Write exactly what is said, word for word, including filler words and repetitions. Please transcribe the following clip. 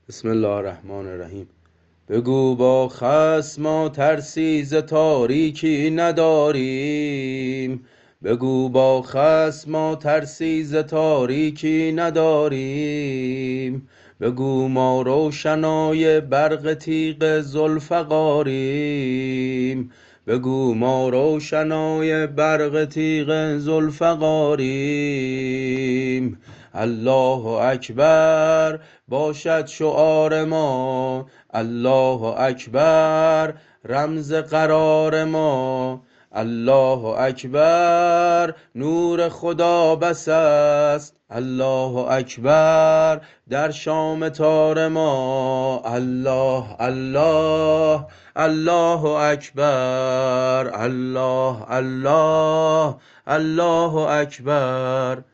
بسم الله الرحمن الرحیم. بگو با خصم ما ترسی ز تاریکی نداریم. بگو با خصم ما ترسی ز تاریکی نداریم. بگو ما روشنای برق تیغ ذوالفقاریم. بگو ما روشنای برق تیغ ذوالفقاریم. الله اکبر باشد شعار ما، الله اکبر رمز قرار ما. الله اکبر نور خدا بس است، الله اکبر در شام تار ما. الله الله الله اکبر، الله الله الله اکبر.